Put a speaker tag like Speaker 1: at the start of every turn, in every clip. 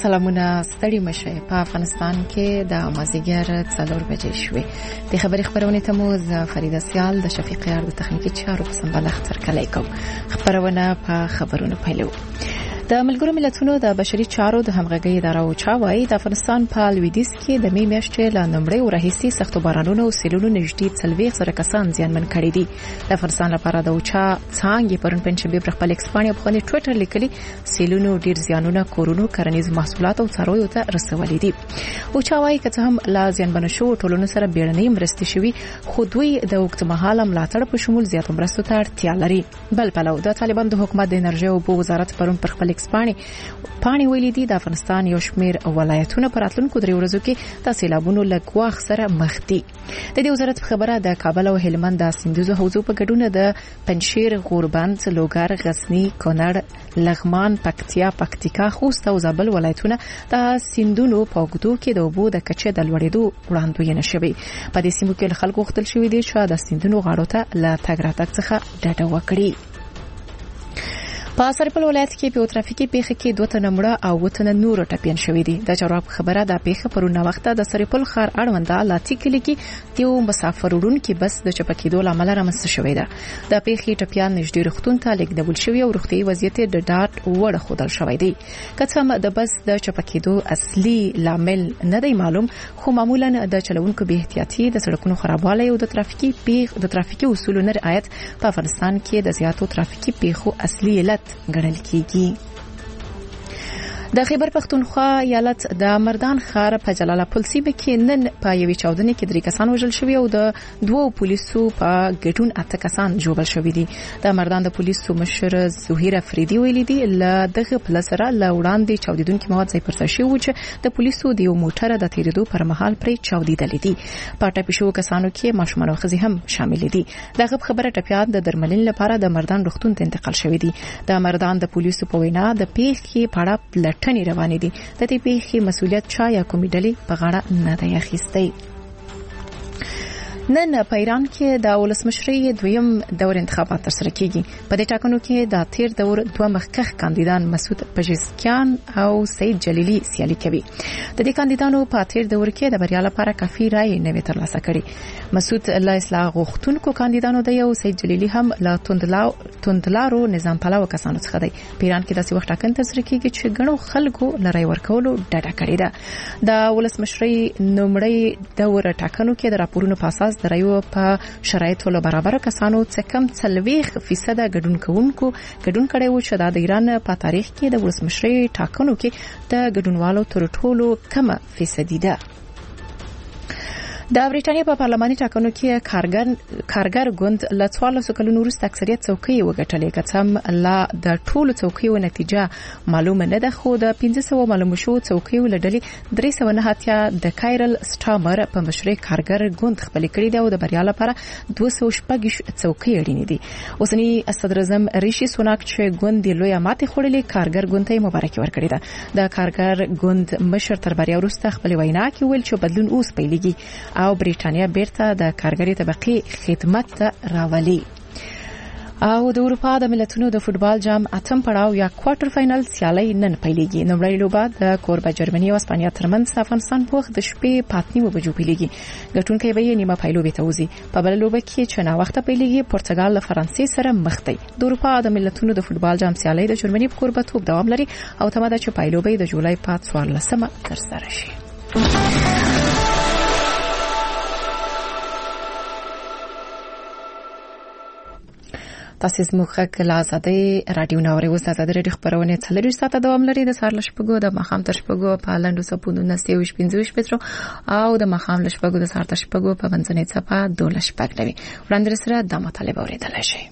Speaker 1: سلامونه ستړي مشه. په افغانستان کې د مازیګر 4 بجې شوې. د خبري خبرونه ته مو فریده سیال د شفیق یار د تخنیکی چارو په سمبال اختر کلی کوم. خبرونه په خبرونو پیلو. د ملګرو ملتونو د بشري چارو د همغږي اداره او چاوي د افغانستان په لویدیځ کې د می میاشتې له نمبرې ورهیسي سختو بارانونو او سیلونو نږدې 40 کسان زیانمن کړي دي. د افغانستان لپاره د اوچا څنګه پرون پنځبه پر خپل ایکسپانیا په ټوئیټر لیکلي سیلونو ډیر زیانونه کورونو کرنیز محصولات او څارویو ته رسولي دي. اوچا وايي چې هم لا زیانمن شو ټولنو سره بیړنۍ مرستې شوي، خو دوی د وختمحاله ملاتړ په شمول زیاتو مرستو ته اړتیا لري. بل پلو د طالبان د حکومت د انرژي او اوبو وزارت پرون پر خپل پانی ویلي دي د افغانستان یو شمیر ولایتونه پر راتلونکو 3 ورځو کې د سیلابونو لګواخ سره مخ دي. د دې وزارت خبره د کابل او هلمند د سیندوزو حوزو په ګډون د پنشیر، غوربند، لوګر، غزنی، کونړ، لغمان، پکتیکا، خوست او زابل ولایتونه د سیندونو په اوږدو کې د اوبو د کچې د لوړېدو وړاندوینه شوې. په دې سیمو کې خلکو غوښتل شوې دي چې د سیندونو غاړو ته له تګ راتګ څخه ډډه وکړي. په سرپل ولایت کې په ترافیکي پیښه کې 2 تنه مړه او 2 تنه نور ټپيان شوې دي. د چارواکو خبره د پیښه پرون وخت د سرپل خار اړونده لاتی کلی کې یو مسافر وړونکو بس د چپکېدو لامل رامنځته شوې ده. د پیښې ټپيان نږدې روغتون ته لیږدول شوی او روغتي وضعیت د ډاټ وړ خودل شوی دی. کڅم د بس د چپکېدو اصلي لامل نه دی معلوم، خو معمولا د چلوونکو به احتیاطي د سړکونو خرابوالی او د ترافیکي اصولو نه رعایت په افغانستان کې د زیاتو ترافیکي پیښو اصلي علت ګڼل کیږي. د خیبر پختونخوا ایالت د مردان ښار په جلاله پل سیمه کې نن په یوې چاودنې کې 3 کسان وژل شوي او د 2 پولیسو په ګډون 8 کسان ژوبل شوي دي. د مردان د پولیسو مشر زهیر افریدي ویلي دي له دغه پل سره له وړاندې چاودیدونکو مواد ځای پر ځای شوي چې د پولیسو د یو موټر د تیریدو پر مهال پرې چاودیدل دي. په ټپي شوو کسانو کې ماشومان او ښځې هم شامل دي. دغه خبره ټپيان د درملنې لپاره د مردان روغتون ته انتقال شوي دي. د مردان د پولیسو په وینا د پیښې په اړه ټنی روانې دي. د دې پیښې مسؤلیت چا یا کومې ډلې په غاړه نه دی اخیستی. نن په ایران کې د ولسمشرۍ دویم دور انتخابات ترسره کیږي. په دې ټاکنو کې د تیر دور 2 مخکښ کاندیدان مسعود پزشکیان او سید جلیلی سیالي کوي. د دې کاندیدانو په تیر دور کې د بریا لپاره کافي رائے نه وي ترلاسه کړي. مسعود له اصلاح غوښتونکو کاندیدانو دی او سید جلیلی هم له توندلارو نظام پلوه کسانو څخه دی. په ایران کې داسې وخت ټاکنه ترسره کیږي چې ګڼو خلکو لړۍ ورکولو ډډه کړې ده. د ولسمشرۍ نومړی دور ټاکنو کې د راپورونو په اساس د رایو په شرایطو له برابر کسانو څخه کم 40% ګډون کړي وو چې د ایران په تاریخ کې د ولسمشرۍ ټاکنو کې د ګډونوالو تر ټولو کم فیصدي ده. د بریټانیا په پارلماني ټاکنو کې کارګر ګوند له 14 کلونو وروسته اکثریت څوکۍ وګټلې. کڅم لا د ټولو څوکیو نتیجه معلومه نه ده، خو د 1500 معلومه شو څوکیو لړلې 309 د کایرل سټامر په مشرۍ کارګر ګوند خپل کړي دی او د بریا لپاره 216 څوکۍ اړینې دي. اوسنی صدر اعظم ریشي سوناک چې ګوند لوی ماتې خوړلې کارګر ګوند ته مبارکي ورکړې ده. د کارګر ګوند مشر تر بریا وروسته خپل وینا کې ویل چې بدلون اوس پیلېږي او بریټانیا بیرته د کارګری طبقه خدمت ته راولي. او د اروپا د ملتونو د فوتبال جام اتم پړاو یا کوارټر فائنل سیالي نن پیلېږي. نومړی لوبه د کوربه جرمني او اسپانیا ترمنځ افغانستان په وخت د شپې 5:30 بجو پیلېږي. ګټونکي به یې نیمه پایلوبې ته وځي. په بل لوبه کې چې نا وخت پیلېږي پرتګال له فرانسې سره مخ دی. د اروپا د ملتونو د فوتبال جام سیالي د جرمني په کوربه‌توب دوام لري او تماده چې پایلوبې د جولای په 14مه ترسره شي. تاسو زموږ غږ له آزادۍ رادیو ناوړې اوس د آزادۍ رادیو خبرونه 40 ساعته دوام لري. د سهار له شپږو د ماښام تر شپږو په لنډو څپو 19:15 پترو او د ماښام له شپږو د سهار تر شپږو په منځنۍ څپه 12:00 وړاندې سره د مطالب اوریدلای شي.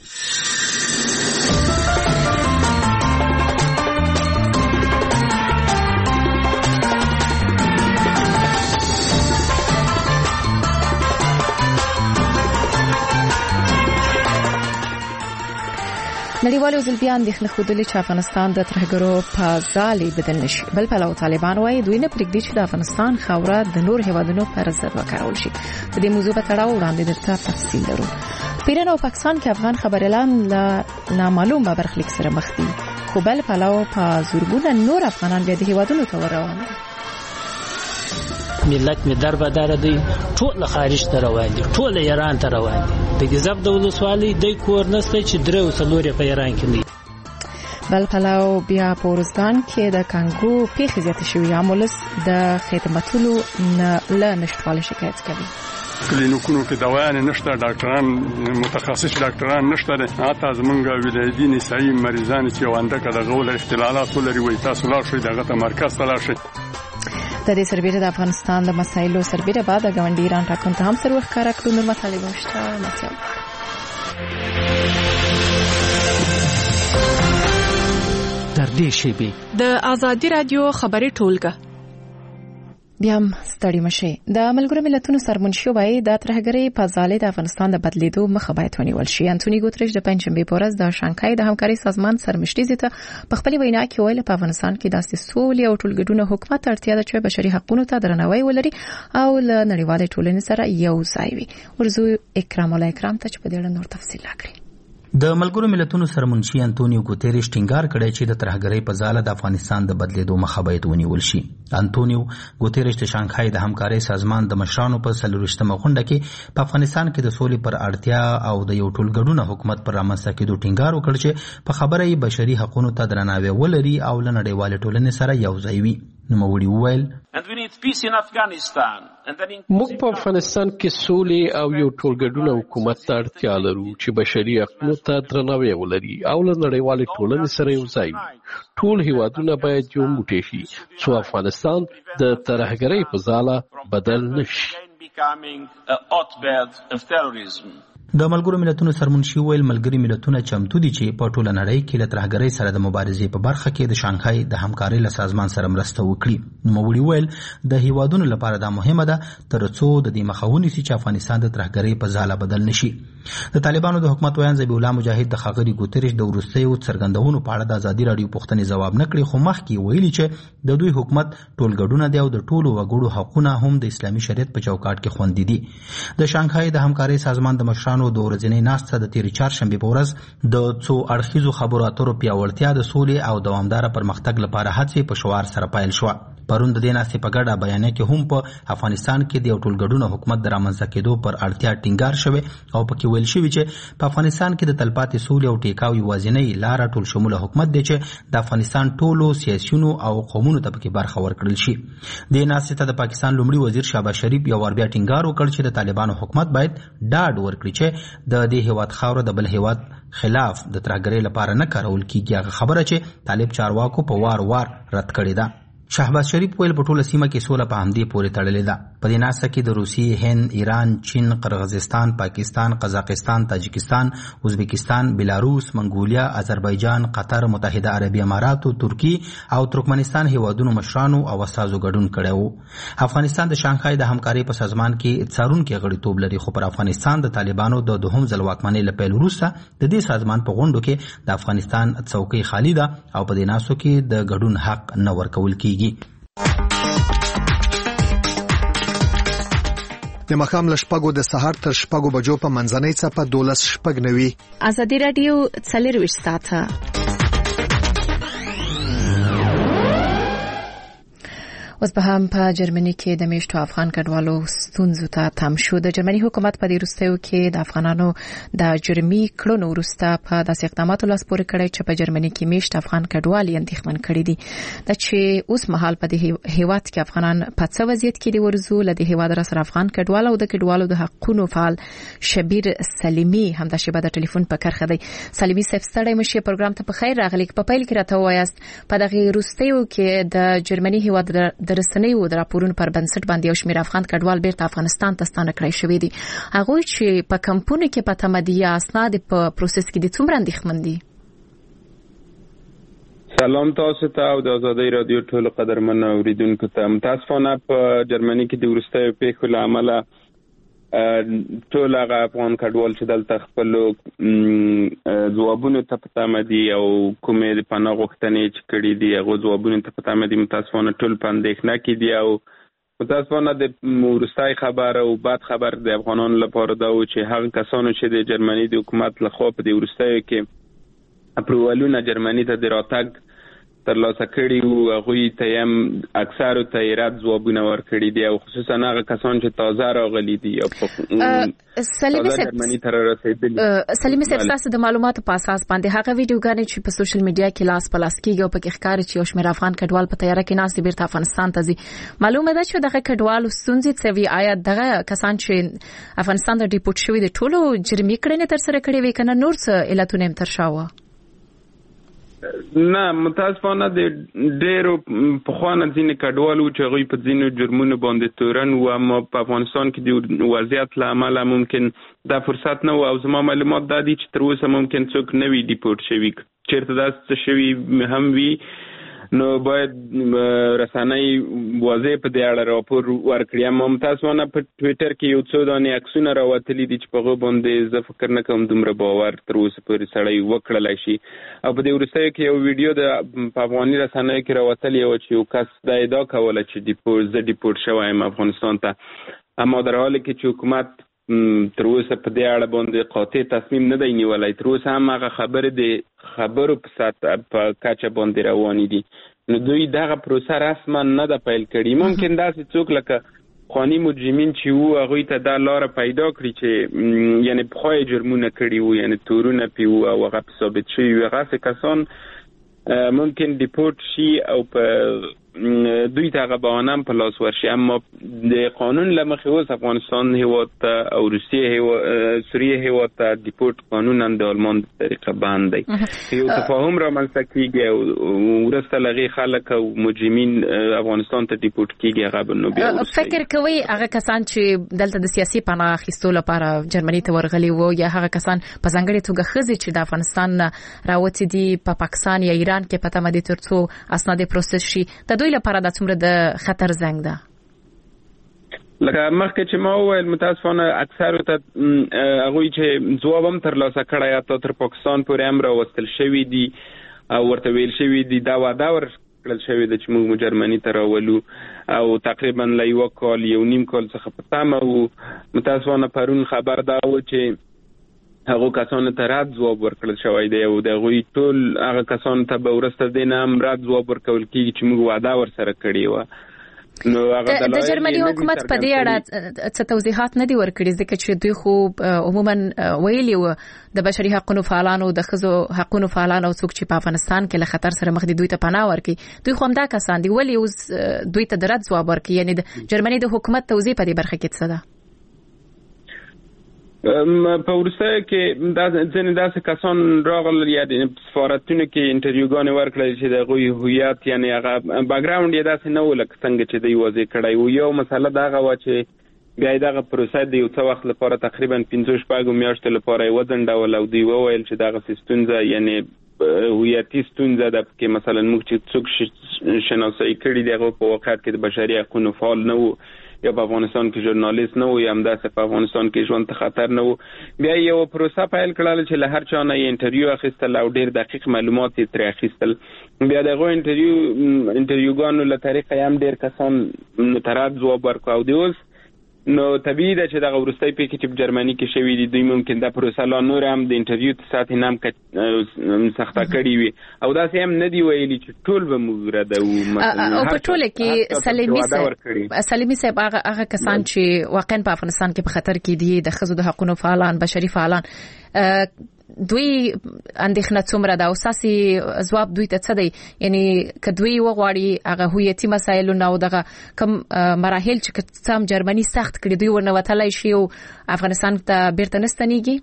Speaker 1: نړیوالو ځلبیان د خلخودلي چې افغانستان د ترهګرو په ځالې بدل نشي. بل پلو طالبان وايي دوی نه پرېږدي چې د افغانستان خاوره د نور هیوادونو پر ضد وکارول شي. د دې موضوع په تړاو وړاندې درته تفصیل لرو. پیران او پاکستان کې افغان خبريالان له نامعلومه برخلیک سره مخ دي. خو بل پلو په زورګونه نور افغانان بیا د هیوادونو ته روان دي.
Speaker 2: ملت می در بدر دی ټول خارج ته روان دي، ټول ایران ته روان دي. د گزاب د ولسوالۍ د کور نسته چې درو څلور په ایران کې نه.
Speaker 1: بل پلو بیا په ورزګان کې د کانګو پیښې زیاتې شوې، امولس د خدماتو له نشټوالي شکایت کوي.
Speaker 3: کلینیکونو کې دوايان نشته، ډاکټران متخصص ډاکټران نشته، حتی زمونږ ولایتي نسایي مریضان چې وانده کړه غول اختلالات ولري وي تاسو لا شوي دغه مرکز ته لا شي.
Speaker 1: د دې سربېره د افغانستان د مسایلو سربېره بعد د ګاونډي ایران ټاکنو ته هم سر وښکاره کړو. نور مطالب شته مسیو
Speaker 4: در دې شیبې
Speaker 5: د آزادي رادیو خبري ټولګه
Speaker 1: بیا هم ستړي مشي. د ملګرو ملتونو سرمنشي وایي د ترهګرۍ په ځاله د افغانستان د بدلیدو مخه باید ونیول شي. انټونی ګوتریش د پنځشنبه په ورځ د شانګهای د همکارۍ سازمان سرمشري ته په خپل وینا کې ویل په افغانستان کې د سولې او ټولګډون حکومت اړتیا ده چې بشري حقوقو ته درناوی ولري او له نړیوالې ټولنې سره یو ځای وي. ورزو اکرام الله اکرام ته چې په دې اړه نور تفصیل راکړي.
Speaker 4: د ملګرو ملتونو سرمنشي انټونیو ګوتریش ټینګار کړی چې د ترهګرۍ په ځاله د افغانستان د بدلیدو مخه باید ونیول شي. انټونیو ګوتریش د شانګهای د همکارۍ سازمان د مشرانو په 40مه غونډه کې په افغانستان کې د سولې پر اړتیا او د یو ټولګډون حکومت پر رامنځته کېدو ټینګار وکړ چې په خبره یې بشري حقوقو ته درناوی ولري او له نړیوالې ټولنې سره یو ځای وي. نوموړي وویل
Speaker 6: موږ په افغانستان کې سولې او یو ټولګډون حکومت ته اړتیا لرو چې بشري حقوقو ته درناوی ولري او له نړیوالې ټولنې سره یو ځای وي. ټول هیوادونه باید یو موټی شي څو افغانستان د ترهګرۍ په ځاله بدل نشي.
Speaker 4: د ملګرو ملتونو سرمنشي ویل ملګري ملتونه چمتو دي چې په ټوله نړۍ کې له ترهګرۍ سره د مبارزې په برخه کې د شانګهای د همکارۍ له سازمان سره مرسته وکړي. نوموړي ویل د هیوادونو لپاره دا مهمه ده ترڅو د دې مخه ونیسي چې افغانستان د ترهګرۍ په ځاله بدل نشي. د طالبانو د حکومت ویان ذبیح الله مجاهد د ښاغلي ګوتریش د وروستیو څرګندونو په اړه د ازادي راډیو پوښتنې ځواب نه کړي، خو مخکې ویلي چې د دوی حکومت ټولګډونه دی او د ټولو وګړو حقوقونه هم د اسلامي شریعت په چوکاټ کې خوندي دي. د شانګهای د همکارۍ سازمان د مشرانو د ورځنۍ ناسته د تیر چهارشنبه په ورځ د څو اړخیزو خبرو اترو پیاوړتیا د سولې او دوامدار پرمختګ لپاره هڅې په شوار سره پیل شوه. پرون د دې ناستې په ګډه بیانیه کې هم په افغانستان کې د یو ټولګډون حکومت د رامنځته کېدو پر اړتیا ټینګار شوی او پکې ویل شوی چې په افغانستان کې د تلپاتې سولې او ټیکاو یوازینۍ لاره ټول شموله حکومت دی چې د افغانستان ټولو سیاسیونو او قومونو ته پکې برخه ورکړل شي. د ناستې ته د پاکستان لومړي وزیر شهباز شریف یو ور بیا ټینګار وکړ چې د طالبانو حکومت باید ډاډ ورکړي چې د دې هیواد خاوره د بل هیواد خلاف د ترهګرۍ لپاره نه کارول کیږي. هغه خبره چې طالب چارواکو په وار رد کړې ده. شهباز شریف ویل په ټوله سیمه کې سوله په همدې پورې تړلې ده. په دې ناسته کې د روسیې، هند، ایران، چین، قرغیزستان، پاکستان، قزاقستان، تاجکستان، ازبکستان، بلاروس، منګولیا، آذربایجان، قطر، متحده عربی امارات، ترکی او ترکمنستان هیوادونو مشرانو او استازو ګډون کړی وو. افغانستان د شانګهای د همکارۍ په سازمان کې څارونکي غړیتوب لري، خو پر افغانستان د طالبانو د دوهم ځل واکمنۍ له پیل وروسته د دې سازمان په غونډو کې د افغانستان څوکۍ خالي ده او په دې ناستو کې د ګډون حق نه ورکول کیږي.
Speaker 7: د مخام له شپږو د سهار تر شپږو بجو په منځنۍ څپه 12:09.
Speaker 1: آزادي رادیو 24 ساعته. اوس به هم په جرمني کې د میشتو افغان کډوالو ستونزو ته تم شو. د جرمني حکومت په دې وروستیو کې د افغانانو د جرمي کړنو وروسته په داسې اقداماتو لاس پورې کړی چې په جرمني کې میشت افغان کډوال یې اندېښمن کړي دي. دا چې اوس مهال په دې هیواد کې افغانان په څه وضعیت کې دي. ورزو له دې هیواد سره افغان کډوال او د کډوالو د حقوقو فعال شبیر سلیمی هم د شبا د ټلیفون په کرخه دی. سلیمی صاحب ستړی مشه پروګرام ته په خیر راغلی. په پیل کې راته وایاست په دغه وروستیو کې د جرمني هیواد د رسنیو د راپورونو پر بنسټ باندې یو شمېر افغان کډوال بیرته افغانستان ته ستانه کړی شوی دي. هغه چې په کمپونو کې په تمدیه اسناد په پروسس کې دي څومره اندېښمن دي؟
Speaker 8: سلام تاسو ته او د آزادۍ رادیو ټول قدرمن اوریدونکو ته. متاسفانه په جرمني کې د وروستیو پیښو له امله ټول هغه افغان کډوال چې دلته خپل ځوابونه ته پته دي او کومې د پناه غوښتنې چې کړي دي هغه ځوابونه ته پته دي، متاسفانه ټول په اندېښنه کې دي. او متاسفانه د وروستۍ خبر او بعد خبر د افغانانو لپاره دا و چې هغه کسانو چې د جرمني د حکومت لخوا په د وروستیو کې اپروالونه جرمني ته د راتګ ترلاسه کړي وو. هغوی ته هم اکثرو ته رد ځوابونه ورکړي دي او خصوصا هغه کسان چې تازه راغلي دي او
Speaker 1: سلیمي صاحب تاسو د معلوماتو په اساس باندې هغه ویډیوګانې چې په سوشل میډیا کې لاس په لاس کېږي او په کې ښکاري چې یو شمېر افغان کډوال په تیاره کې ناست دي بیرته افغانستان ته ځي، معلومه ده چې دغه کډوالو ستونزې څه وي؟ آیا دغه کسان چې افغانستان ته ډیپورټ شوي دي ټولو جرمي کړنې ترسره کړې وي که نه نور څه علتونه هم تر شا وه؟
Speaker 8: نه، متاسفانه د ډېرو پخوانه ځینې کډوالو چې هغوی په ځینو جرمونو باندې تورن وو، اما په افغانستان کې د وضعیت له امله ممکن دا فرصت نه و او زما معلومات دا دي چې تر اوسه ممکن څوک نه وي ډیپورټ شوي. چېرته داسې څه شوي هم وي نو باید رسنۍ واضح په دې اړه راپور ورکړي. اما متاسفانه په ټویټر کې یو څو دانې عکسونه راوتلي دي چې په هغو باندې زه فکر نه کوم دومره باور تر اوسه پورې سړی وکړلی شي. او په دې وروستیو کې یو ویډیو په افغاني رسنیو کې راوتلی وه چې یو کس دا ادعا کوله چې زه ډیپورټ شوی یم افغانستان ته، اما در حالی کې چې حکومت تر اوسه په دې اړه باندې قاطع تصمیم نه دی نیولی. تر اوسه هم هغه خبرې د خبرو په سطح په کچه باندې روانې دي، نو دوی دغه پروسه رسما نه ده پیل کړې. ممکن داسې څوک لکه خواني مجرمین چې وو هغوی ته دا لاره پیدا کړي چې یعنی پخوا یې جرمونه کړي وو، یعنی تورونه پې وو او هغه ثابت شوي وي، هغسې کسان ممکن ډیپورټ شي او په دوی ته هغه بهانه هم په لاس ورشي. اما د قانون له مخې اوس افغانستان هیواد ته او سوریه هیواد ته ډیپورټ قانونا د آلمان په طریقه بند دی. یو تفاهم رامنځته کېږي او وروسته له هغې خلک او مجرمین افغانستان ته ډیپورټ کېږي، هغه به نو بیا
Speaker 1: فکر کوئ هغه کسان چې دلته د سیاسي پناه اخیستو لپاره جرمني ته ورغلي وو یا هغه کسان په ځانګړې توګه ښځې چې د افغانستان نه راوتې دي په پاکستان یا ایران کې په تمه دي تر څو اسناد یې پروسس شي، د دوی لپاره دا څومره د خطر زنګ ده؟
Speaker 8: لکه مخکې چې ما وویل متاسفانه اکثرو ته هغوی چې ځواب هم ترلاسه کړی حتی تر پاکستان پورې هم راوستل شوي دي او ورته ویل شوي دي دا وعده ورکړل شوې ده چې موږ جرمني ته راولو او تقریبا له یو کال یو نیم کال څخه په تمه وو. متاسفانه پرون خبر دا و چې هغه کسانو ته رد ځواب ورکړل شوی دی او د هغوی ټول هغه کسانو ته به وروسته د نه هم رد ځواب ورکول کېږي چې موږ وعده ورسره کړې وه.
Speaker 1: نو هغه د جرمني حکومت په دې اړه څه توضیحات نه دي ورکړي ځکه چې دوی خو عموما ویلي وو د بشري حقوقو فعالانو د ښځو حقوقو فعالانو څوک چې په افغانستان کې له خطر سره مخ دي دوی ته پناه ورکړي، دوی خو همدا کسان دي، ولې اوس دوی ته د رد ځواب ورکړي؟ یعنی د جرمني د حکومت توضیح په دې برخه کې څه ده؟
Speaker 8: په وروستیو کې ځینې داسې کسان راغلل یا د سفارتونو کې انټرویوګانې ورکړل چې د هغوی هویت یعنې هغه بیکګراونډ یې داسې نه و لکه څنګه چې دوی واضح کړی و. یو مسله دغه وه چې بیا یې دغه پروسه د یو څه وخت لپاره تقریبا 5-6 میاشتو لپاره یې وځنډول او دوی وویل چې دغسې ستونزه یعنې هویتي ستونزه ده کې مثلا موږ چې څوک شناسایي کړي دي هغه په واقعیت کې د بشري حقونو فعال نه و یا په افغانستان کې ژورنالیست نه و یا همداسې په افغانستان کې ژوند ته خطر نه و. بیا یو پروسه پیل کړل چې له هر چا نه یې انټرویو اخیستل او ډېر دقیق معلومات یې ترې اخیستل. بیا د هغو انټرویوګانو له طریقه یې هم ډېر کسان ته رد ځواب ورکړ او د اوس نو طبیعي ده چې دغه وروستی پیښې چې په جرمني کې شوي دي دوی ممکن دا پروسه لا نور هم د انټرویو سطحې نه هم سخته کړې وي او داسې هم نه دي ویلي چې ټول به موږ ردوو
Speaker 1: او په ټوله کې سلیمي صاحب هغه کسان چې واقعا په افغانستان کې په خطر کې دي د ښځو د حقوقو فعالان بشري فعالان دوی اندېښنه څومره ده او ستاسې ځواب دوی ته څه دی؟ یعنی که دوی وغواړي هغه هویتي مسایلونه او دغه کوم مراحل چې څه هم جرمني سخت کړي دوی ورنه وتلی شي او افغانستان ته بیرته نه ستنېږي؟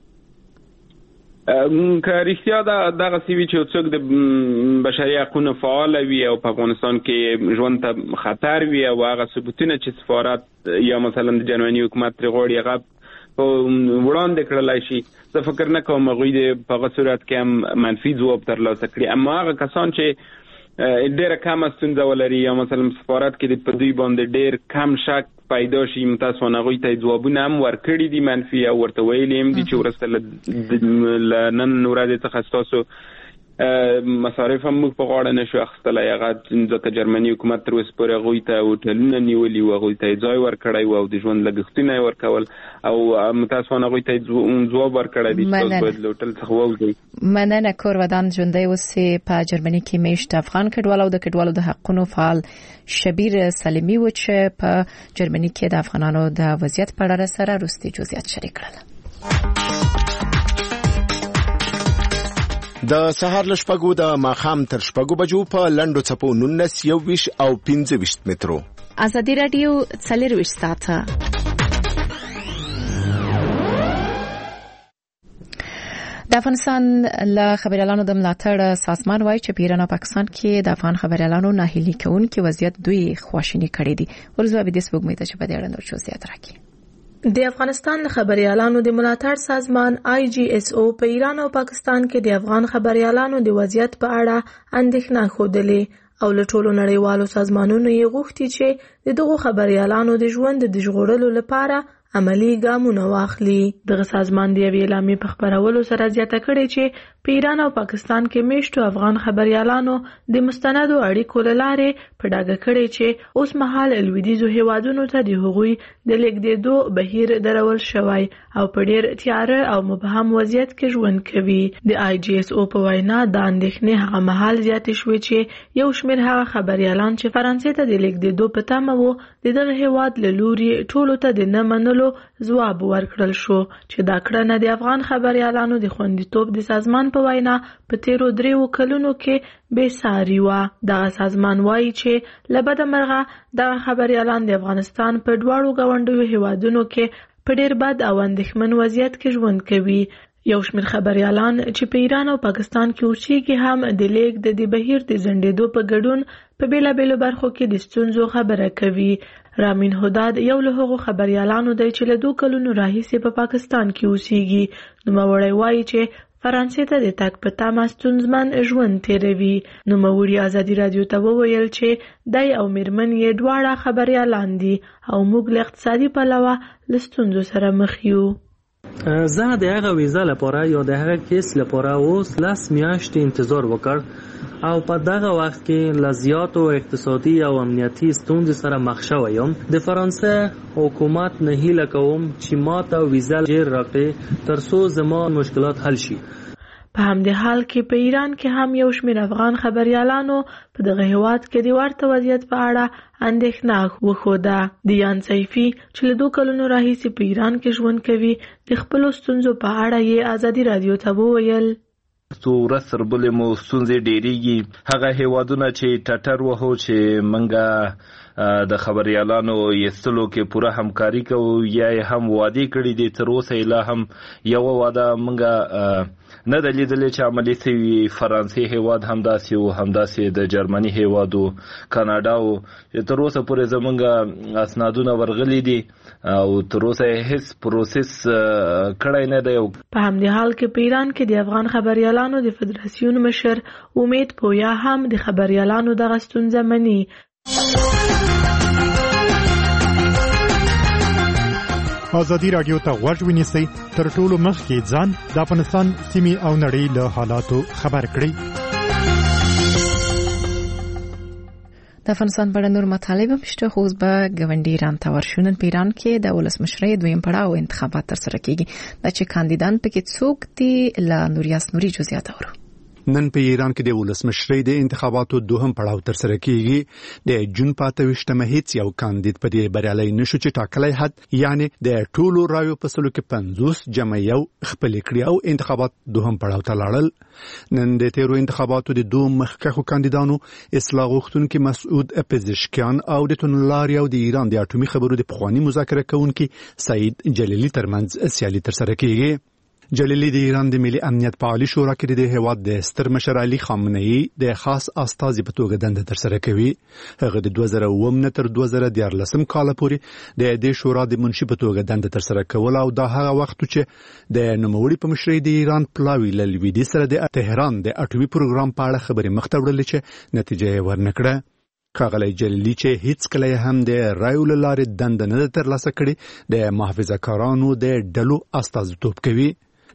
Speaker 8: که رښتیا دغسې وي چې څوک د بشري حقونو فعاله وي او په افغانستان کې ژوند ته خطر وي او هغه ثبوتونه چې سفارت یا مثلا د جرمني حکومت ترې غواړي هغه وړاندې کړلای شي، زه فکر نه کوم هغوی په هغه صورت کې هم منفي ځواب ترلاسه کړي. اما هغه کسان چې ډېره کمه ستونزه ولري یا مثلا سفارت کې په دوی باندې ډېر کم شک پیدا شي متاسفانه هغوی ته ځوابونه هم ورکړي دي منفي او ورته ویلي هم دي چې وروسته له نن ورځې څخه ستاسو مصارف هم موږ په غاړه نشو اخیستلی. هغه ځکه جرمني حکومت تر اوسه پورې هغوی ته هوټلونه نیولي وو، هغوی ته ځای ورکړی وو او د ژوند لګښتونه یې ورکول او متاسفانه هغوی ته ځواب ورکړی دی چې تاسو باید له هوټل څخه ووځئ.
Speaker 1: مننه. کور ودان ژوندی اوسې. په جرمني کې میشت افغان کډوالو د کډوالو د حقونو فعال شبیر سلیمي و چې په جرمني کې د افغانانو د وضعیت په اړه سره وروستي جزئیات شریک کړل.
Speaker 9: د سهار له شپږو د ماښام تر شپږو بجو په لنډو څپو 19 21 او 25 مترو.
Speaker 1: ازادي رادیو 24 ساعته. د افغانستان له خبريالانو د ملاتړ سازمان وايي چې په ایران او پاکستان کې د افغان خبريالانو ناهیلي کوونکي وضعیت دوی خواشینی کړی دي. ورځو به د سپوږمۍ ته چې په دې اړه نور جزئیات راکړي.
Speaker 5: د افغانستان خبريالانو د ملاتړ سازمان IGSO په ایران او پاکستان کې د افغان خبريالانو د وضعیت په اړه اندېښنه خوده او له ټولو نړیوالو سازمانونو یې غوښتي چې دغه خبريالانو د ژوند د ژغورلو لپاره عملی ګامونه واخلي. دغه سازمان د اعلامیې په خبرولو سره زیاته کړې چې په ایران او پاکستان کې میشتو افغان خبريالانو د مستندو اړیکو لارې په ډاګه کړې چې اوس مهال لویدیځو هیوادونو ته د هغوی د لیږدېدو بهیر درول شوی او په ډیر تیاره او مبهم وضعیت کې ژوند کوي. د IGSO په وینا د اندېښنې هغه مهال زیاتې شوې چې یو شمېر هغه خبريالان چې فرانسې ته د لیږدېدو په تمه وو د دغه هیواد له لوري ټولو ته د نه منلو ځواب ورکړل شو چې دا کړنه د افغان خبريالانو د خوندیتوب د سازمان په وینا په تیرو 3 کلونو کې بې ساري و. دغه سازمان وایي چې له بده مرغه دغه خبريالان د افغانستان په دواړو ګاونډیو هیوادونو کې په ډیر بد او اندېښمن وضعیت کې ژوند کوي. یو شمېر خبريالان چې په ایران او پاکستان کې اوسېږي هم د لیږد د بهیر د ځنډېدو په ګډون په بیلابیلو برخو کې د ستونزو خبره کوي. رامین هداد یو له هغو خبريالانو دی چې له 2 کلونو راهیسې په پاکستان کې اوسېږي. نوموړی وایي چې فرانسې ته د تګ په تمه ستونزمن ژوند تیروي. نوموړي ازادي رادیو ته وویل چې دای او میرمن یې دواړه خبريالان دي او موږ له اقتصادي پلوه له ستونزو سره مخ یو.
Speaker 10: زه د هغه ویزا لپاره یا د هغه کیس لپاره اوس 10 میاشتې انتظار وکړ او په دغه وخت کې له زیاتو اقتصادي او امنیتي ستونزو سره مخ شوم یم. د فرانسې حکومت نه هیله کوم چې ماته ویزا ژر راکړي ترڅو زما مشکلات حل شي.
Speaker 5: په همدې حال کې په ایران کې هم یو شمېر افغان خبريالانو په دغه هیواد کې د ورته وضعیت په اړه اندېښنه وښوده. دیان سیفي چې له 2 کلونو راهیسې په ایران کې ژوند کوي د خپلو ستونزو په اړه یې ازادي رادیو ته وویل.
Speaker 11: ورځ تر بلې مو ستونزې ډېرېږي. هغه هیوادونه چې ټټر وهو چې منګه د خبريالانو یستلو کې پوره همکاري کوو یا هم وعده کړې دي، تر اوسه لا هم یو وعده منګه نه د لیدلې چې عملي شوی. فرانسې هیواد همداسې او همداسې د جرمني هیواد او کاناډا او تر اوسه پورې زمونږ اسنادونه ورغلي دي او تر اوسه هیڅ پروسس کړی نه دی.
Speaker 5: په همدې حال کې په ایران کې د افغان خبريالانو د فدراسیون مشر امید پویا هم د خبريالانو دغه ستونزه مني.
Speaker 12: ازادي رادیو ته غوږ ونیسئ، تر ټولو مخکې ځان د افغانستان سیمې او نړۍ له حالاتو خبر کړئ.
Speaker 1: د افغانستان په اړه نور مطالب هم شته، خو اوس به ګاونډي ایران ته ورشو. نن په ایران کې د ولسمشرۍ دویم پړاو انتخابات ترسره کیږي. دا چې کاندیدان پکې څوک دي له نوریاس نوري جزئیات اورو.
Speaker 7: نن په ایران کې د ولسمشرۍ د انتخاباتو دوهم پړاو ترسره کیږي. د جون 25مه هیڅ یو کاندید په دې بریالي نشو چې ټاکلی حد یعنی د ټولو رایو په سلو کې 50 جمع یو خپل کړی او انتخابات دوهم پړاو ته لاړل. نن د تیرو انتخاباتو د دوه مخکښو کاندیدانو اصلاح غوښتونکي مسعود پزشکیان او د تونلاري او د ایران د اټومي خبرو د پخوانی مذاکره کوونکي سعید جلیلی ترمنځ سیالي ترسره کیږي. جلیلی د ایران د ملي امنیت په عالی شورا کې د هیواد د ستر مشر علي خامنه‌ای د خاص استازي په توګه دنده ترسره کوي. هغه د 2009 تر 2014 کال پورې د دې شورا د منشي په توګه دنده ترسره کول او دا هغه وخت چې د نوموړي په مشرۍ د ایران پلاوی لویدي سره د تهران د اټومي پروګرام په اړه خبرې مخ ته وړلې چې نتیجه یې ورنکړه. ښاغلی جلیلی چې هیڅ کله هم د رایو له لارې دنده نه ترلاسه کړې، د محافظه کارانو د ډلو استازیتوب کوي.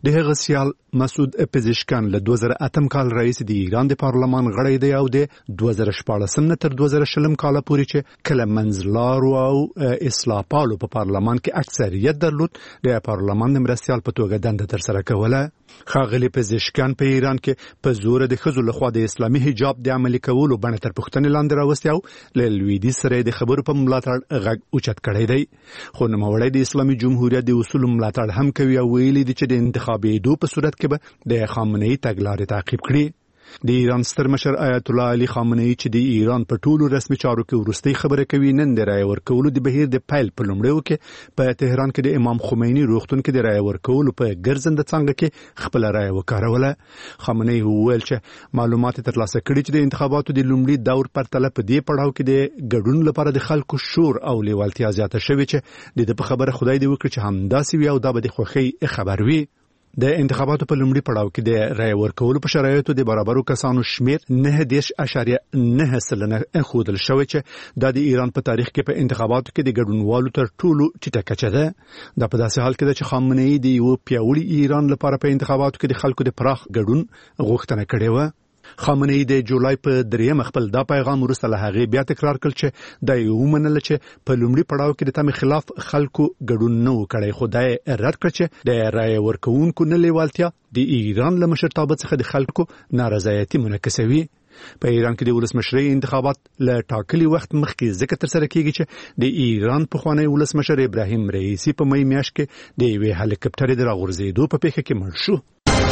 Speaker 7: د هغه سیال مسعود پزشکان له 2008 کال رئیس د ایران د پارلمان غړی دی او د 2014 نه تر 2020 کال پورې چې کله منځلارو او اصلاح پالو په پارلمان کې اکثریت درلود د پارلمان مرستيال په توګه دنده تر سره کوله. ښاغلي پزشکان په ایران کې په زور د ښځو لخوا د اسلامي حجاب د عملي کولو بڼه تر پوښتنې لاندې راوستي او له لویدیځ سره د خبرو په ملاتړ غږ اوچت کړی دی. خو نوموړی د اسلامي جمهوریت د اصولو ملاتړ هم کوي او ویلي دي چې د انتخابېدو په صورت کې به د خامنه‌ای تګلارې تعقیب کړي. د ایران ستر مشر آیت الله علي خامنه‌ای چې د ایران په ټولو رسمي چارو کې ورستۍ خبره کوي نن د رای ورکولو د بهیر د پیل په لومړیو کې په تهران کې د امام خمینی روغتون کې د رای ورکولو په ګرځنده څنګه کې خپل رای وکاروله. خامنه‌ای وویل چې معلومات ترلاسه کړي چې د انتخاباتو د لومړي دور پرتله په دې پړاو کې د ګډون لپاره د خلکو شور او لیوالتیا زیاته شوې چې د په خبره خدای دې وکړي چې همداسې وي او دا به د خوښۍ خبر وي. د انتخاباتو په لومړي پړاو کې د رای ورکولو په شرایطو د برابرو کسانو شمیر 9.9 سلنه ښودل شوی چې د ایران په تاریخ کې په انتخاباتو کې د ګډونوالو تر ټولو ټیټه کچه ده. دا په داسې حال کې ده چې خامنه‌ای د یو پیاوړي ایران لپاره په انتخاباتو کې د خلکو د پراخ ګډون غوښتنه کړې و. خامنه‌ای د جولای په 3 خپل دا پیغام وروسته له هغه بیا تکرار کړ چې د یو منل چې په لومړي پړاو کې د تم خلاف خلکو ګډون نه وکړي خو دا رد کړ چې د رای ورکوونکو نه لیوالتیا د ایران له مشرتابه څخه د خلکو نارضایتي منعکسوي. په ایران کې د ولسمشرۍ انتخابات له ټاکلي وخت مخکې ځکه تر سره کیږي چې د ایران پخوانی ولسمشر ابراهیم رئیسی په می میاشت کې د یوې هلیکاپټر د راغورځېدو په پیښه کې مړ شو.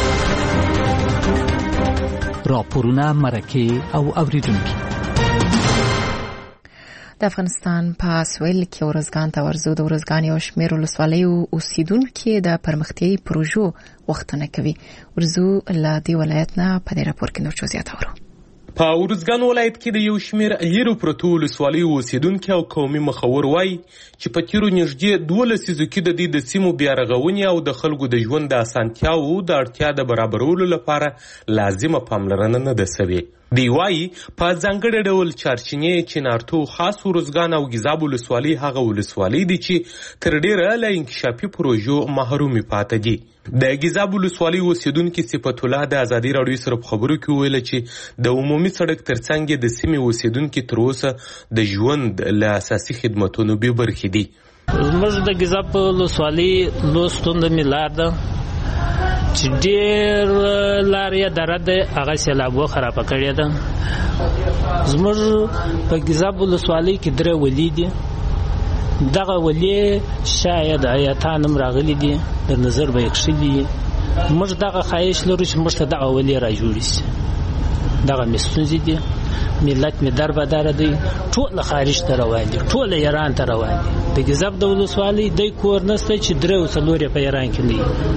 Speaker 13: راپورونه مرکه او اوریدونکو.
Speaker 1: د افغانستان په سویل کې ورزګان ته ورزو د ورزګان یو شمېر ولسوالیو اوسیدونکو د پرمختیايي پروژو وختونه کوي. ورزو له دې ولایت نه په دې راپور کې نور څه زیاته ورو.
Speaker 14: په ورزګان ولایت کې د یو شمېر لیرو پرتو ولسوالیو اوسیدونکو او قومي مخور وایي چې په تیرو نږدې 12 لسیزو کې د سیمو بیا رغونې او د خلکو د ژوند د اسانتیاو د اړتیا د برابرولو لپاره لازمه پاملرنه نه ده شوې. دی وایي په ځانګړي ډول چارچینې چنارتو خاص ورزګان او ګیزاب ولسوالۍ هغه ولسوالۍ دي چې تر ډیره له انکشافي پروژو محرومې پاتې دي. د ګیزاب ولسوالۍ اوسیدونکي صفت الله د ازادي راډیو سره په خبرو کې ویل چې د عمومي سړک ترڅنګ د سیمې اوسیدونکي تر اوسه د ژوند له اساسي خدماتونو بې برخې دي.
Speaker 2: زموږ د ګیزاب ولسوالۍ لوستوند میلار ده چې ډېر لارې دره ده هغه سیلابو خرابه کړې ده. زموږ په ګیزاب ولسوالۍ کې 3 ولي دي. دغه ولي شاید آیاتان هم راغلي دي د نظر به یکشلي. موږ دغه خواهش لرو چې موږ ته دغه ولي را جوړ شي. دغه مستونزې دي. ملت می در بدر دی ټول خارج ته روان دي ټول ایران ته روان دي. د ګیزاب د ولسوالۍ د کور نسته چې درو څلور په ایران کې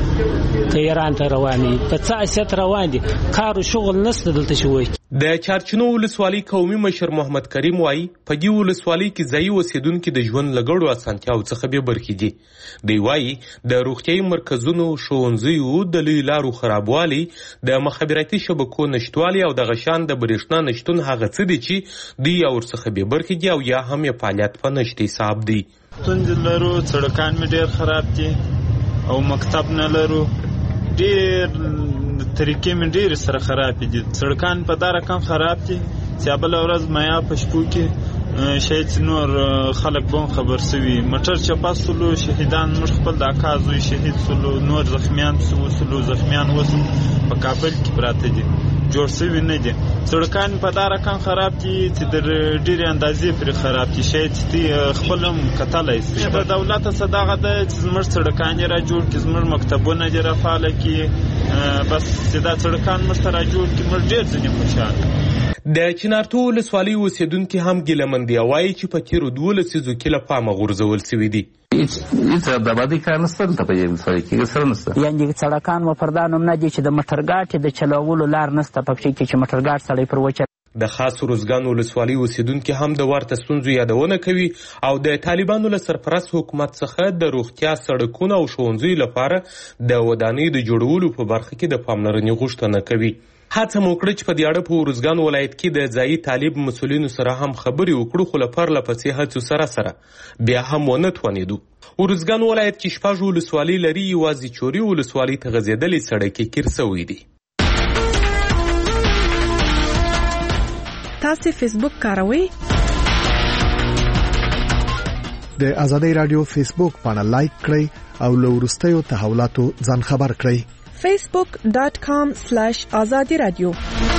Speaker 2: نه که ایران ته روان دي په څه اساس روان دي کار او شغل نسته دلته شوی.
Speaker 14: د چارچینو ولسوالۍ قومي مشر محمد کریم وایي په دې ولسوالۍ کې ځایي اوسیدونکو د ژوند لګړو اسانتیاو څخه به برخې دي. دی وایي د روغتیايي مرکزونو ښوونځیو د لوی لارو خرابوالي د مخابراتي شبکو نشټوالي او د غشان د برېښنا نشټون هغه څه دي چې دوی ورڅخه به برخې دي او یا هم یې فعالیت په نشټي حساب دي.
Speaker 15: ستونزې لرو سړکان مې ډېر خراب دي او مکتب نه لرو ډېر طریقې مې ډېر سره خراب دي. سړکان په دا رقم خراب دي چې بل ورځ میا په شپو کې شاید نور خلک به خبر سوي موټر چپاسلو شهیدان موږ خپل د اکازوي شهید سلو نور زخمیان سلو زخمیان وسو په کابل کې پراته دي جوړ سوي نه دي. سړکان په دا رقم خراب دي چې د ډېرې اندازې پرې خراب دي شاید خپل هم کتلی شي. په دولت صداغه ده چې زموږ سړکان را جوړ کړي زموږ مکتبونه دې رافعاله کړي بس چې دا سړکان موږ ته را جوړ کړي موږ ډېر ځینې خوشحاله.
Speaker 14: د چنارتو ولسوالۍ اوسیدونکي هم ګیلهمن دي وایي چې په تیرو 12 لسیزو کې له پامه غورځول سوي دي.
Speaker 16: هیڅ د آبادي کار نشته دلته په دې ولسوالۍ کې سره نشته.
Speaker 17: یعنې سړکان مو پر دا نوم نه دي چې د موټرګاټ د چلولو لار نشته په کې چې موټرګاټ سړی پر وچه.
Speaker 14: د خاص ورزګان ولسوالۍ اوسیدونکي هم د ورته ستونزو یادونه کوي او د طالبانو له سرپرست حکومت څخه د روغتیا سړکونو او ښوونځیو لپاره د ودانۍ د جوړولو په برخه کې د پاملرنې غوښتنه کوي. هڅه مو وکړه چې په دې اړه په ارزګان ولایت کې د ځایي طالب مسؤلینو سره هم خبرې وکړو، خو له پرله پسې هڅو سره بیا هم ونه توانېدو. ارزګان ولایت چې 6 ولسوالۍ لري، یوازې چوري ولسوالۍ ته غځېدلې سړک یې کیر سوی دی.
Speaker 5: تاسو فیسبوک کاروئ؟
Speaker 7: د آزادۍ رادیو فیسبوک باندې لایک کړئ او له وروستیو تحولاتو ځان خبر کړئ.
Speaker 5: facebook.com/azadi radio.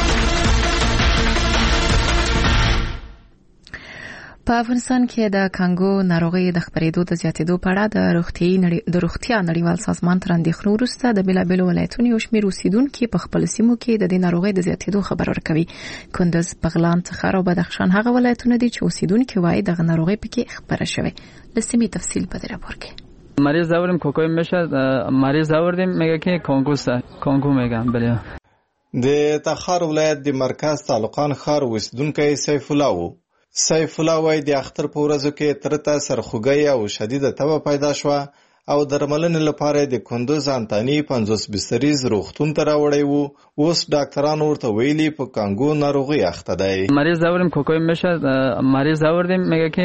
Speaker 1: په افغانستان کې د کانګو ناروغي د خپرېدو د زیاتېدو په اړه د روغتیا نړیوال سازمان تر اندېښنو وروسته د بېلابېلو ولایتونو یو شمېر اوسیدونکي په خپلو سیمو کې د دې ناروغۍ د زیاتېدو خبر ورکوي. کندز، بغلان، تخار او بدخشان هغه ولایتونه دي چې اوسیدونکي وایي دغه ناروغي پکې خپره شوې. له سیمې تفصیل په دې راپور کې.
Speaker 18: مریض آوردیم کوکوی میشه، مریض آوردیم میگه که کانگو میگن. بله.
Speaker 19: د تخار ولایت د مرکز تعلقان ښار اوسیدونکی سیف الله و. سیف الله وایي د اختر په ورځو کې ترته سرخوږی او شدیده تبه پیدا شوه او درملنې لپاره د کندوز انتانی 50 بستریز روغتون ته راوړی وو. اوس ډاکټرانو ورته ویلي په کانګو ناروغي اخته دی.
Speaker 18: مریض آوردیم کوکوی میشه، مریض آوردیم میگه که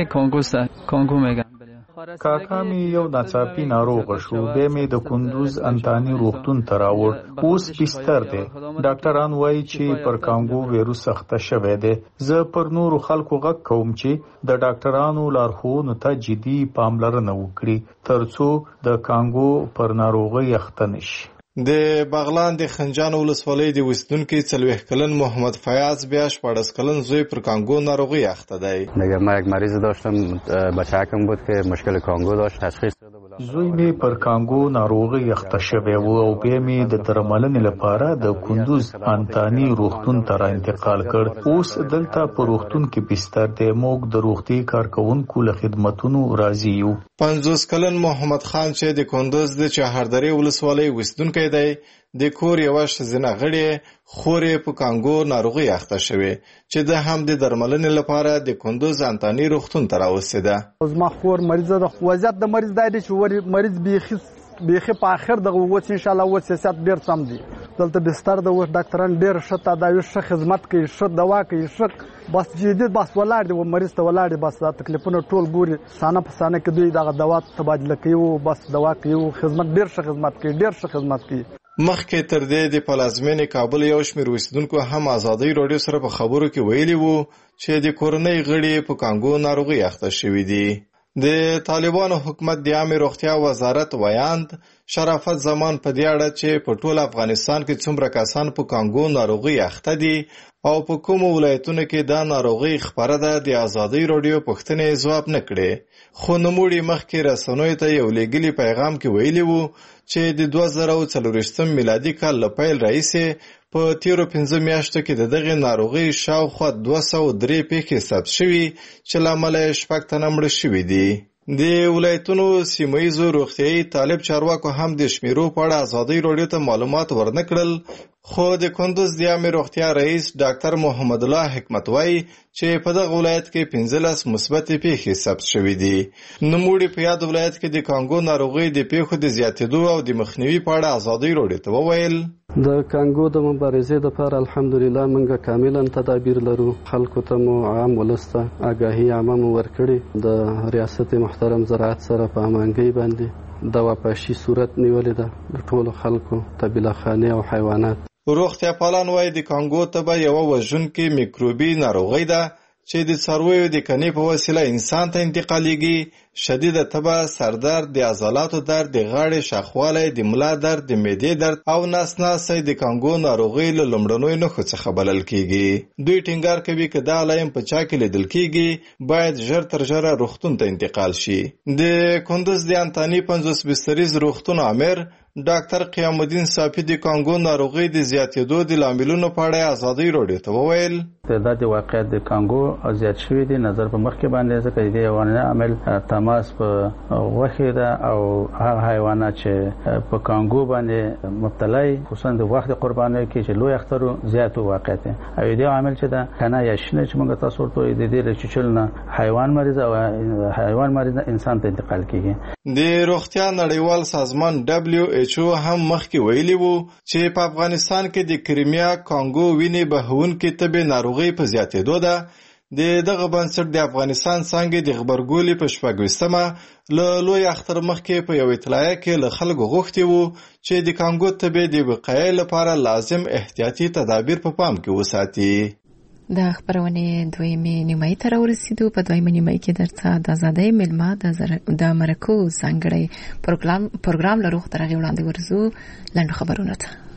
Speaker 18: کانگو میگن.
Speaker 20: کاکا می یو ناڅاپي ناروغ شو، به می د کندوز انتانی روغتون ته راوړ. اوس بستر دی. ډاکټران وایي چې پر کانګو وایروس اخته شوی دی. زه پر نورو خلکو غږ کوم چې د ډاکټرانو لارښوونو ته جدي پاملرنه وکړي ترڅو د کانګو پر ناروغي اخته نشي.
Speaker 19: د بغلان د خنجان ولسوالۍ د اوسیدونکي 40 کلن محمد فیاض بیا 14 کلن زوی پر کانگو ناروغی اخته دی.
Speaker 21: دیگه ما یک مریض داشتم، بچه‌کم بود که مشکل کانگو داشت، تشخیص
Speaker 20: زوی می پر کانگو ناروغي اخته شوی و او بیا می د درملنې لپاره د کندوز انتانی روغتون ته انتقال کړ. اوس دلته په روغتون کې بستر دی. موږ د روغتي کارکونکو له خدماتونو راضي یو.
Speaker 19: 50 کلن محمد خان چې د کندوز د چهاردری ولسوالۍ اوسیدونکی دی، د کور یو ښځینه غړي خورې په کانګو ناروغي اخته شوې چې د هم د درملنې لپاره د کندوز انتانی روغتون ته راوستده.
Speaker 22: زما خور مریضه ده. وضعیت د مریض دی چې مریض بیخي په اخر دغه وڅ ان شاء الله و سیاست ډیر سم دي. دلته بستر د وښ ډاکټران ډیر ښه تداوی ښه خدمت کوي، ښه دوا کوي، ښه بس جدي بس ولاړ دي مریض ته ولاړ دي. بس تکلیفونه ټول ګوري سانه په سانه کې دوی دغه دوا تبادله کوي، بس دوا کوي، خدمت ډیر ښه خدمت کوي، ډیر ښه خدمت کوي.
Speaker 19: مخکې تر دې د پلازمینې کابل یو شمېر اوسیدونکو هم آزادۍ راډیو سره په خبرو کې ویلي وو چې د کورنۍ غړي په کانګو ناروغي اخته شوي دي. د طالبانو حکومت د عامه روغتیا وزارت ویاند شرافت زمان په دې اړه چې په ټول افغانستان کې څومره کسان په کانګو ناروغي اخته دي او په کومو ولایتونو کې دا ناروغي خبره ده د آزادۍ راډیو پوښتنې ځواب نه کړي. خو نوموړي مخکې رسنیو ته یو لیږلي پیغام کې ویلي وو چې د 2024 میلادي کال له پیل راهیسې په تیرو 5 میاشتو کې دغه ناروغي شاوخوا 203 پیښې ثبت شوي چې له امله 6 تنه مړه شوي دي. د ولایتونو سیمه‌ییزو روغتیايي طالب چارواکو هم د شمیرو په اړه آزادۍ راډیو ته معلومات ورنکړل، خو د کندوز د عامه روغتیا رئیس ډاکټر محمد الله حکمت وایي چې په دغه ولایت کې 15 مثبت پیښې ثبت شوې دي. نوموړي په یاد ولایت کې د کانګو ناروغي د پیښو د زیاتېدو او د مخنیوي په اړه آزادۍ راډیو ته وویل.
Speaker 23: د کانګو د مبارزې لپاره الحمدلله موږ کاملا تدابیر لرو. خلکو ته مو عام ولسته آگاهی عامه مو ورکړي. د ریاست محترم زراعت سره په هماهنګۍ باندې د واپاشي صورت نیولې ده د ټولو خلکو طبیلخانې او حیوانات.
Speaker 19: روغتیا پالان وایي د کانګو تبه یو وژونکې میکروبي ناروغي ده چې د څارویو د کنې په وسیله انسان ته انتقالیږي. شدیده تبه، سردرد، د عضلاتو درد، د غاړې شاخوالی، د ملا درد، د معدې درد او نس ناستی د کانګو ناروغۍ له لومړنیو نښو څخه بلل کیږي. دوی ټینګار کوي که دا علایم په چا کې لیدل کیږي باید ژر تر ژره روغتون ته انتقال شي. د کندوز د انتانی 50 بستریز روغتون امیر ډاکټر قیام الدین صافی د کانګو ناروغۍ د زیاتېدو د لاملونو په اړه آزادۍ راډیو ته وویل.
Speaker 24: تعداد واقعیت د کانګو زیات شوی دی نظر په مخ کې باندې ځکه د حیواني عامل تماس په غوښې ده او هغه حیوانات چې په کانګو باندې مبتلا دي خصوصا د وخت قربانۍ کې چې لوی اخترو زیات واقعیت او د عامل چې ده کنه یا شنه چې موږ تاسو ورته د دې رچچلنه حیوان مریض او حیوان مریض انسان ته انتقال کیږي.
Speaker 19: د روغتیا نړیوال سازمان WHO WHO هم مخکې ویلي وو چې په افغانستان کې د کریمیا کانګو وینې بهونکې تبې ناروغۍ په زیاتېدو ده. دغه بنسټ د افغانستان څانګې د غبرګولي په 26مه له لوی اختر مخکې په یو اطلاعیه کې له خلکو غوښتي وو چې د کانګو تبې د وقایې لپاره لازم احتیاطي تدابیر په پام کې وساتي.
Speaker 1: د خبرونې دویمې نیمایي ته راورسېدو. په دویمه نیمایي کې درته د ازادۍ میلمه د مرکو ځانګړی پروګرام له روغ تر هغې وړاندې ورځو لنډو خبرونو ته.